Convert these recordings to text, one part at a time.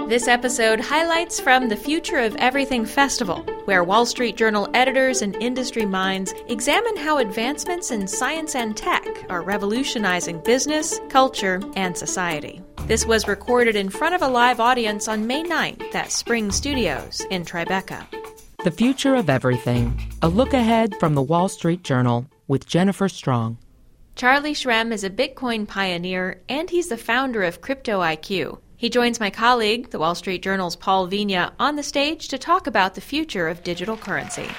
This episode highlights from the Future of Everything Festival, where Wall Street Journal editors and industry minds examine how advancements in science and tech are revolutionizing business, culture, and society. This was recorded in front of a live audience on May 9th at Spring Studios in Tribeca. The Future of Everything, a look ahead from the Wall Street Journal with Jennifer Strong. Charlie Shrem is a Bitcoin pioneer, and he's the founder of Crypto IQ. He joins my colleague, the Wall Street Journal's Paul Vigna, on the stage to talk about the future of digital currency.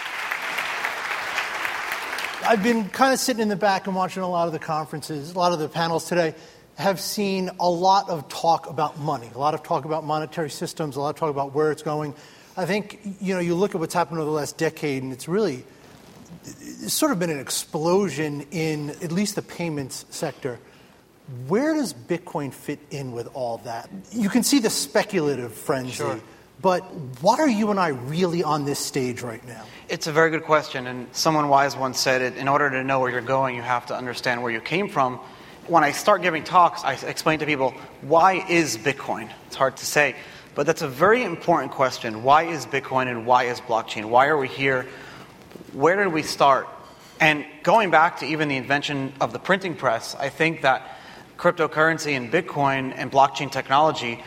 I've been kind of sitting in the back and watching a lot of the conferences, a lot of the panels today, have seen a lot of talk about money, a lot of talk about monetary systems, a lot of talk about where it's going. I think, you look at what's happened over the last decade, and it's sort of been an explosion in at least the payments sector. Where does Bitcoin fit in with all that? You can see the speculative frenzy, Sure. But why are you and I really on this stage right now? It's a very good question, and someone wise once said it, in order to know where you're going, you have to understand where you came from. When I start giving talks, I explain to people, why is Bitcoin? It's hard to say, but that's a very important question. Why is Bitcoin and why is blockchain? Why are we here? Where did we start? And going back to even the invention of the printing press, I think that cryptocurrency and Bitcoin and blockchain technology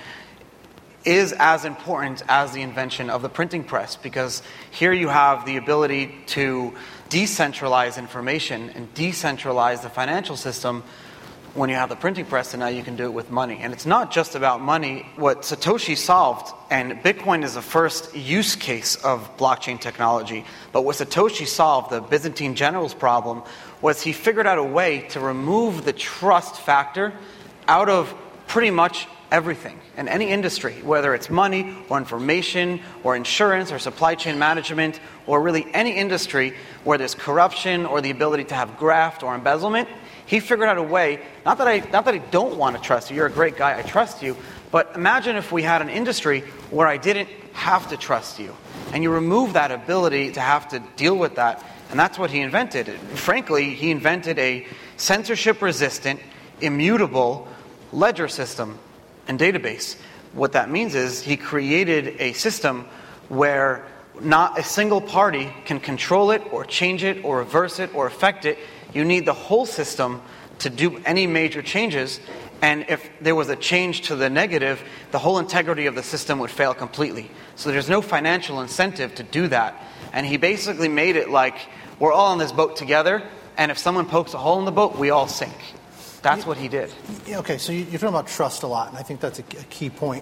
is as important as the invention of the printing press, because here you have the ability to decentralize information and decentralize the financial system when you have the printing press, and now you can do it with money. And it's not just about money. What Satoshi solved, and Bitcoin is the first use case of blockchain technology, but what Satoshi solved, the Byzantine general's problem, was he figured out a way to remove the trust factor out of pretty much everything in any industry, whether it's money or information or insurance or supply chain management or really any industry where there's corruption or the ability to have graft or embezzlement. He figured out a way, not that I don't want to trust you, you're a great guy, I trust you, but imagine if we had an industry where I didn't have to trust you. And you remove that ability to have to deal with that, and that's what he invented. Frankly, he invented a censorship-resistant, immutable ledger system and database. What that means is he created a system where not a single party can control it or change it or reverse it or affect it. You need the whole system to do any major changes, and if there was a change to the negative, the whole integrity of the system would fail completely. So there's no financial incentive to do that. And he basically made it like we're all on this boat together, and if someone pokes a hole in the boat, we all sink. That's what he did. Okay, so you're talking about trust a lot, and I think that's a key point.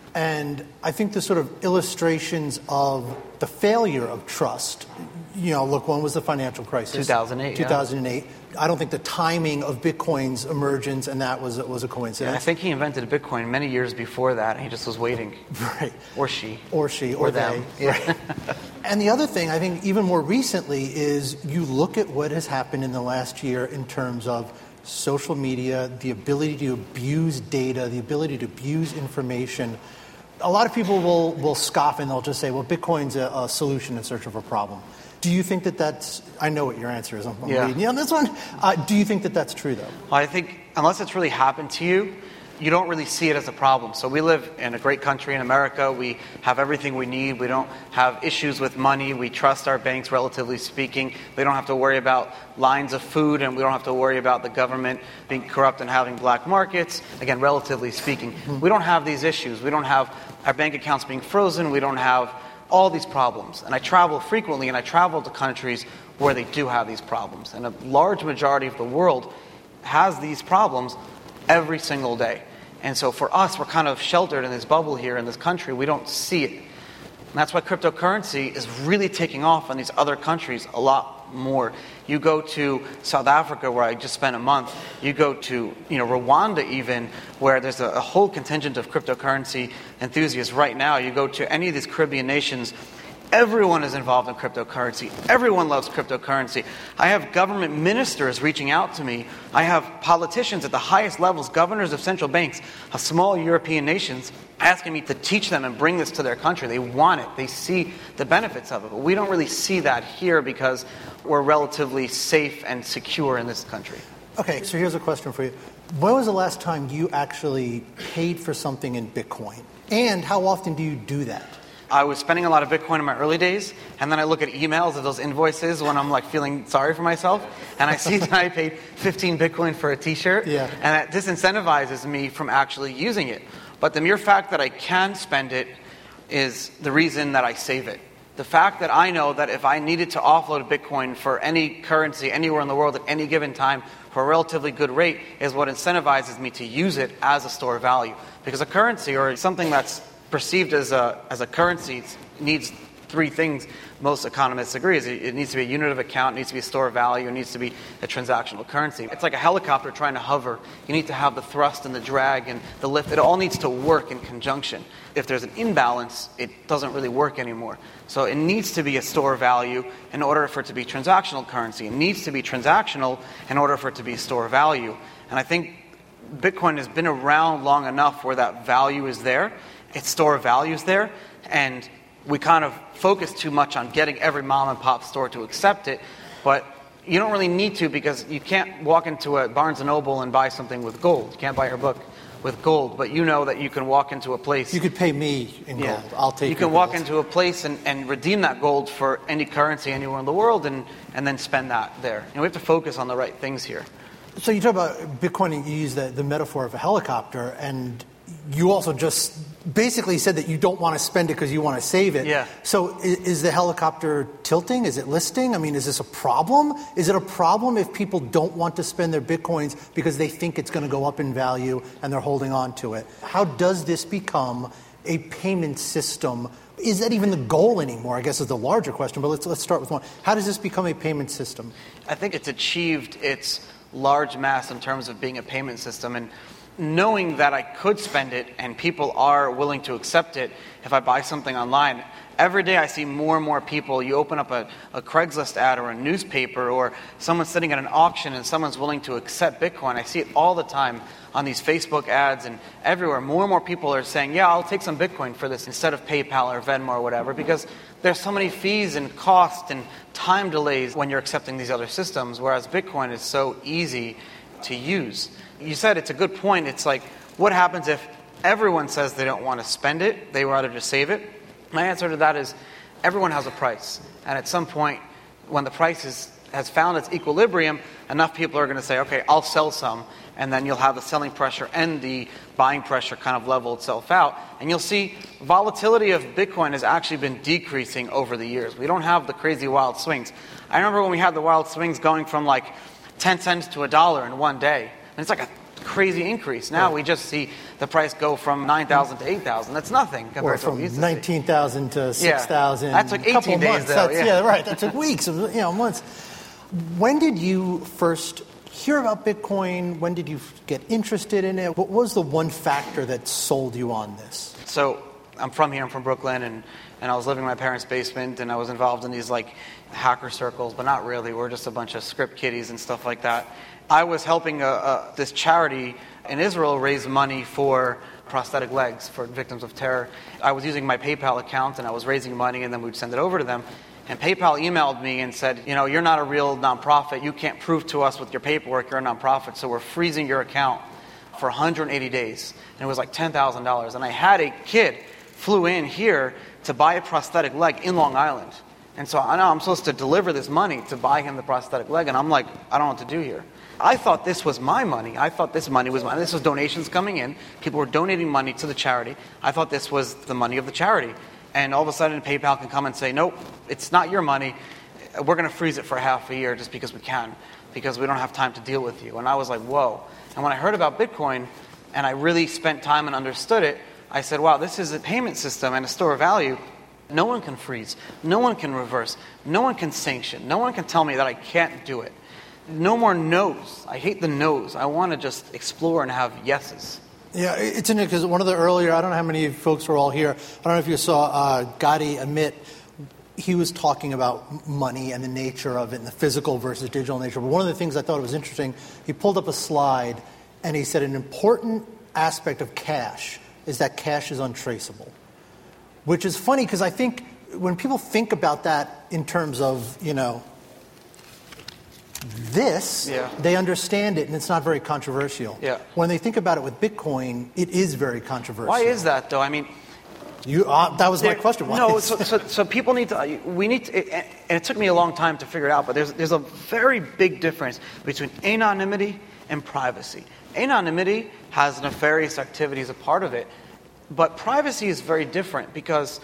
And I think the sort of illustrations of the failure of trust, look, one was the financial crisis. 2008. 2008. Yeah. I don't think the timing of Bitcoin's emergence and that was a coincidence. Yeah, I think he invented Bitcoin many years before that, and he just was waiting. Right. Or she. Or them. They. Yeah. Right. And the other thing, I think even more recently, is you look at what has happened in the last year in terms of social media, the ability to abuse data, the ability to abuse information. A lot of people will scoff and they'll just say, well, Bitcoin's a solution in search of a problem. Do you think that that's, I know what your answer is, I'm reading you on this one. Do you think that that's true, though? Well, I think unless it's really happened to you, you don't really see it as a problem. So we live in a great country in America. We have everything we need. We don't have issues with money. We trust our banks, relatively speaking. We don't have to worry about lines of food, and we don't have to worry about the government being corrupt and having black markets. Again, relatively speaking. Mm-hmm. We don't have these issues. We don't have our bank accounts being frozen. We don't have all these problems. And I travel frequently, and I travel to countries where they do have these problems. And a large majority of the world has these problems every single day. And so for us, we're kind of sheltered in this bubble here in this country. We don't see it. And that's why cryptocurrency is really taking off in these other countries a lot more. You go to South Africa, where I just spent a month. You go to Rwanda even, where there's a whole contingent of cryptocurrency enthusiasts right now. You go to any of these Caribbean nations, everyone is involved in cryptocurrency. Everyone loves cryptocurrency. I have government ministers reaching out to me. I have politicians at the highest levels, governors of central banks of small European nations, asking me to teach them and bring this to their country. They want it. They see the benefits of it. But we don't really see that here because we're relatively safe and secure in this country. Okay, so here's a question for you. When was the last time you actually paid for something in Bitcoin? And how often do you do that? I was spending a lot of Bitcoin in my early days, and then I look at emails of those invoices when I'm like feeling sorry for myself, and I see that I paid 15 Bitcoin for a t-shirt, and that disincentivizes me from actually using it. But the mere fact that I can spend it is the reason that I save it. The fact that I know that if I needed to offload Bitcoin for any currency anywhere in the world at any given time for a relatively good rate is what incentivizes me to use it as a store of value. Because a currency or something that's perceived as a currency needs three things most economists agree. Is it needs to be a unit of account, it needs to be a store of value, it needs to be a transactional currency. It's like a helicopter trying to hover. You need to have the thrust and the drag and the lift. It all needs to work in conjunction. If there's an imbalance, it doesn't really work anymore. So it needs to be a store of value in order for it to be transactional currency. It needs to be transactional in order for it to be a store of value. And I think Bitcoin has been around long enough where that value is there, its store of value is there, and we kind of focus too much on getting every mom and pop store to accept it, but you don't really need to, because you can't walk into a Barnes & Noble and buy something with gold. You can't buy your book with gold, but you know that you can walk into a place. You could pay me in gold. I'll take you can walk into a place and redeem that gold for any currency anywhere in the world and then spend that there. And we have to focus on the right things here. So you talk about Bitcoin, and you use the metaphor of a helicopter, and you also just basically said that you don't want to spend it because you want to save it. Yeah. So is the helicopter tilting? Is it listing? I mean, is this a problem? Is it a problem if people don't want to spend their Bitcoins because they think it's going to go up in value and they're holding on to it? How does this become a payment system? Is that even the goal anymore, I guess, is the larger question, but let's start with one. How does this become a payment system? I think it's achieved its large mass in terms of being a payment system, and knowing that I could spend it and people are willing to accept it if I buy something online. Every day I see more and more people. You open up a Craigslist ad or a newspaper, or someone's sitting at an auction and someone's willing to accept Bitcoin. I see it all the time on these Facebook ads and everywhere. More and more people are saying, yeah, I'll take some Bitcoin for this instead of PayPal or Venmo or whatever, because there's so many fees and cost and time delays when you're accepting these other systems, whereas Bitcoin is so easy to use. You said it's a good point. It's like, what happens if everyone says they don't want to spend it, they rather just save it? My answer to that is everyone has a price. And at some point, when the price has found its equilibrium, enough people are going to say, okay, I'll sell some. And then you'll have the selling pressure and the buying pressure kind of level itself out. And you'll see volatility of Bitcoin has actually been decreasing over the years. We don't have the crazy wild swings. I remember when we had the wild swings going from like 10 cents to $1 in one day. And it's like a crazy increase. Now we just see the price go from 9,000 to 8,000. That's nothing compared to what we used to see. From 19,000 to 6,000. That took 18 days, though. That took weeks, months. When did you first hear about Bitcoin? When did you get interested in it? What was the one factor that sold you on this? So I'm from here. I'm from Brooklyn, and I was living in my parents' basement, and I was involved in these like hacker circles, but not really. We're just a bunch of script kiddies and stuff like that. I was helping this charity in Israel raise money for prosthetic legs for victims of terror. I was using my PayPal account, and I was raising money, and then we'd send it over to them. And PayPal emailed me and said, you're not a real nonprofit. You can't prove to us with your paperwork you're a nonprofit, so we're freezing your account for 180 days. And it was like $10,000. And I had a kid flew in here to buy a prosthetic leg in Long Island. And so I know I'm supposed to deliver this money to buy him the prosthetic leg, and I'm like, I don't know what to do here. I thought this was my money. I thought this money was mine. This was donations coming in. People were donating money to the charity. I thought this was the money of the charity. And all of a sudden, PayPal can come and say, nope, it's not your money. We're going to freeze it for half a year just because we can, because we don't have time to deal with you. And I was like, whoa. And when I heard about Bitcoin, and I really spent time and understood it, I said, wow, this is a payment system and a store of value. No one can freeze. No one can reverse. No one can sanction. No one can tell me that I can't do it. No more no's. I hate the no's. I want to just explore and have yeses. Yeah, it's interesting because one of the earlier, I don't know how many folks were all here. I don't know if you saw Gadi Amit. He was talking about money and the nature of it and the physical versus digital nature. But one of the things I thought was interesting, he pulled up a slide and he said an important aspect of cash is that cash is untraceable. Which is funny because I think when people think about that in terms of, this, they understand it, and it's not very controversial. Yeah. When they think about it with Bitcoin, it is very controversial. Why is that, though? I mean, that was my question. Why no, so people need to, and it took me a long time to figure it out, but there's a very big difference between anonymity and privacy. Anonymity has nefarious activity as a part of it, but privacy is very different because,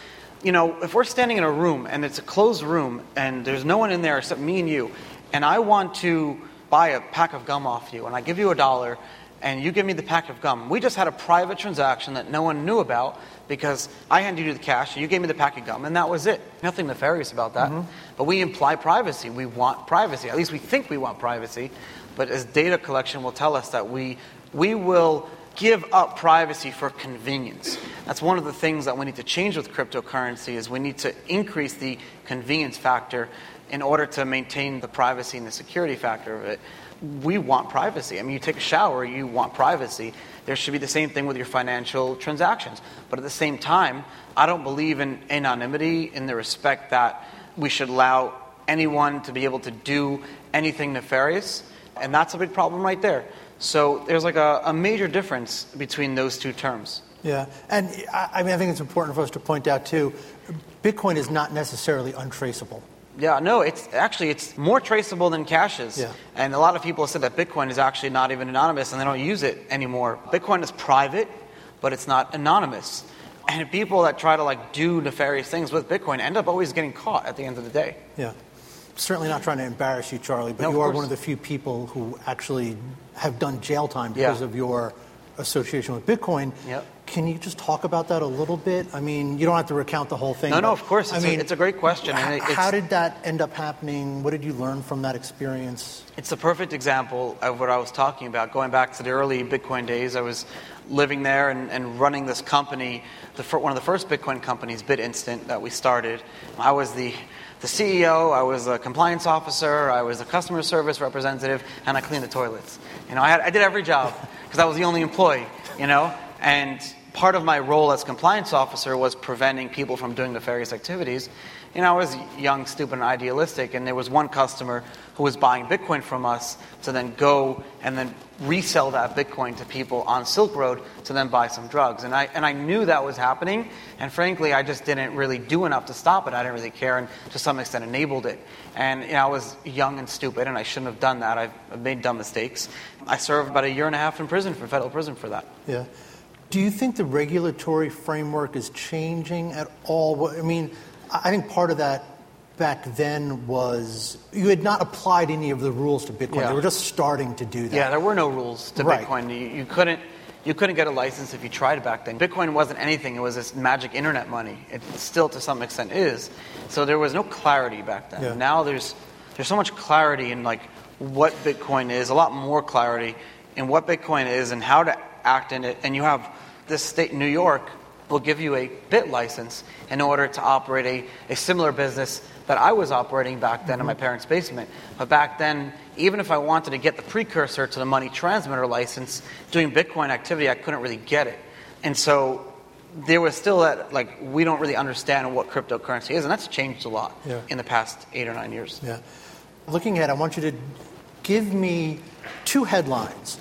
if we're standing in a room and it's a closed room and there's no one in there except me and you, and I want to buy a pack of gum off you, and I give you $1, and you give me the pack of gum. We just had a private transaction that no one knew about because I handed you the cash, and you gave me the pack of gum, and that was it. Nothing nefarious about that. Mm-hmm. But we imply privacy. We want privacy. At least we think we want privacy. But as data collection will tell us that we will give up privacy for convenience. That's one of the things that we need to change with cryptocurrency is we need to increase the convenience factor in order to maintain the privacy and the security factor of it. We want privacy. I mean, you take a shower, you want privacy. There should be the same thing with your financial transactions. But at the same time, I don't believe in anonymity in the respect that we should allow anyone to be able to do anything nefarious. And that's a big problem right there. So there's like a major difference between those two terms. Yeah. And I think it's important for us to point out, too, Bitcoin is not necessarily untraceable. Yeah, no, it's more traceable than cash is. Yeah. And a lot of people have said that Bitcoin is actually not even anonymous and they don't use it anymore. Bitcoin is private, but it's not anonymous. And people that try to do nefarious things with Bitcoin end up always getting caught at the end of the day. Yeah. Certainly not trying to embarrass you, Charlie, but you are one of the few people who actually have done jail time because of your association with Bitcoin. Yep. Can you just talk about that a little bit? I mean, you don't have to recount the whole thing. No, of course. It's a great question. How did that end up happening? What did you learn from that experience? It's a perfect example of what I was talking about. Going back to the early Bitcoin days, I was living there and running this company, one of the first Bitcoin companies, BitInstant, that we started. I was the CEO, I was a compliance officer, I was a customer service representative, and I cleaned the toilets. I did every job because I was the only employee, And part of my role as compliance officer was preventing people from doing nefarious activities. I was young, stupid, and idealistic, and there was one customer who was buying Bitcoin from us to then go and then resell that Bitcoin to people on Silk Road to then buy some drugs. And I knew that was happening, and frankly, I just didn't really do enough to stop it. I didn't really care, and to some extent enabled it. And I was young and stupid, and I shouldn't have done that. I've made dumb mistakes. I served about 1.5 years in prison, federal prison for that. Yeah. Do you think the regulatory framework is changing at all? I think part of that back then was you had not applied any of the rules to Bitcoin. Yeah. They were just starting to do that. Yeah, there were no rules to Bitcoin. You couldn't get a license if you tried back then. Bitcoin wasn't anything. It was this magic internet money. It still, to some extent, is. So there was no clarity back then. Yeah. Now there's so much clarity in what Bitcoin is, a lot more clarity in what Bitcoin is and how to act in it. And you have this state, New York, will give you a bit license in order to operate a similar business that I was operating back then in my parents' basement. But back then, even if I wanted to get the precursor to the money transmitter license, doing Bitcoin activity, I couldn't really get it. And so there was still that, we don't really understand what cryptocurrency is, and that's changed a lot in the past 8 or 9 years. Yeah. Looking ahead, I want you to give me 2 headlines.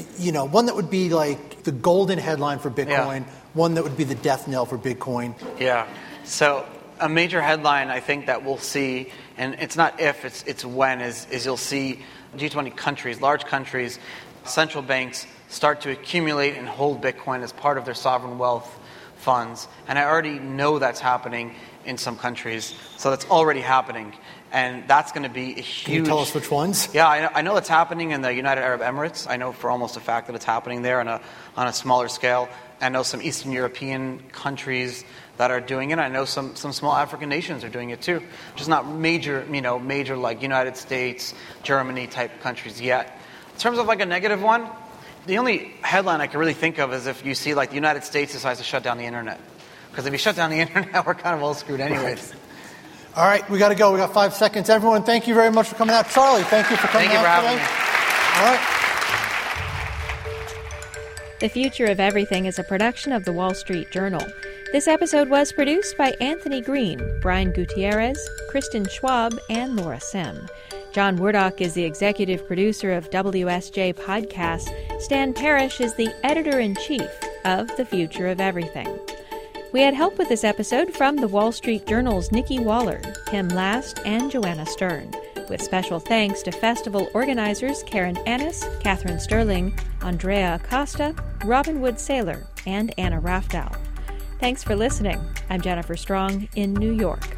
One that would be the golden headline for Bitcoin, one that would be the death knell for Bitcoin. Yeah. So a major headline I think that we'll see, and it's not if, it's when, is you'll see G20 countries, large countries, central banks start to accumulate and hold Bitcoin as part of their sovereign wealth funds. And I already know that's happening in some countries. So that's already happening. And that's going to be a huge... Can you tell us which ones? Yeah, I know it's happening in the United Arab Emirates. I know for almost a fact that it's happening there on a smaller scale. I know some Eastern European countries that are doing it. I know some small African nations are doing it too. Just not major like United States, Germany type countries yet. In terms of a negative one, the only headline I can really think of is if you see the United States decides to shut down the internet. Because if you shut down the internet, we're kind of all screwed anyways. All right, we got to go. We got 5 seconds. Everyone, thank you very much for coming out. Charlie, thank you for coming out today. Thank you for having me. All right. The Future of Everything is a production of The Wall Street Journal. This episode was produced by Anthony Green, Brian Gutierrez, Kristen Schwab, and Laura Sem. John Wardock is the executive producer of WSJ Podcasts. Stan Parrish is the editor-in-chief of The Future of Everything. We had help with this episode from the Wall Street Journal's Nikki Waller, Tim Last, and Joanna Stern, with special thanks to festival organizers Karen Annis, Catherine Sterling, Andrea Acosta, Robin Wood Saylor, and Anna Rafdow. Thanks for listening. I'm Jennifer Strong in New York.